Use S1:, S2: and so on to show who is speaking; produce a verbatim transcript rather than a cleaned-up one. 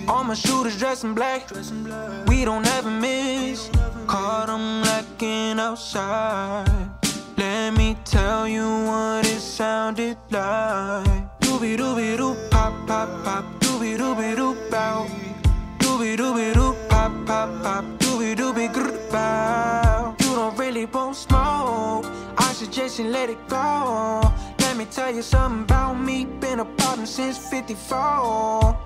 S1: All my shooters dressed in black, we don't ever miss. Caught them lacking outside. Let me tell you what it sounded like. Doobie doobie doo, pop pop pop. Doobie doobie doo, bow. Doobie doobie doo, pop pop pop. Doobie doobie grr, bow. You don't really want smoke, I suggest you let it go. Let me tell you something about me, been a partner since fifty-four.